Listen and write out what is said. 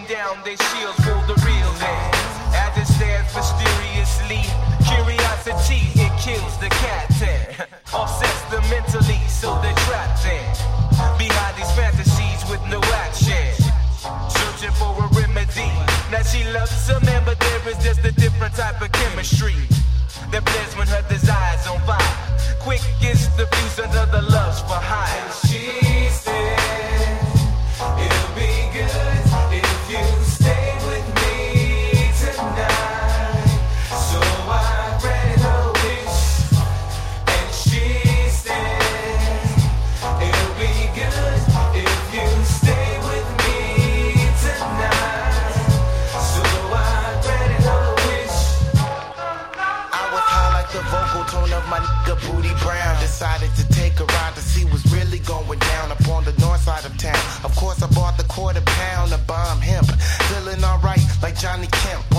down their shields for the real lands. As it stands mysteriously, curiosity, it kills the captain. Offsets them mentally, so they're trapped in behind these fantasies with no action. Searching for a remedy. Now she loves a man, but there is just a different type of chemistry that blares when her desire's on fire. Quick is the fuse under the lust for hire. And she said, it'll be good if you stay with me tonight. So I granted her wish, and she said, it'll be good if you stay with me tonight. So I granted her wish. I was high like the vocal tone of my nigga Booty Brown. Decided to take a ride to see what's really going down up on the north side of town. Of course I bought the quarter pound of bomb hemp. Feeling alright like Johnny Kemp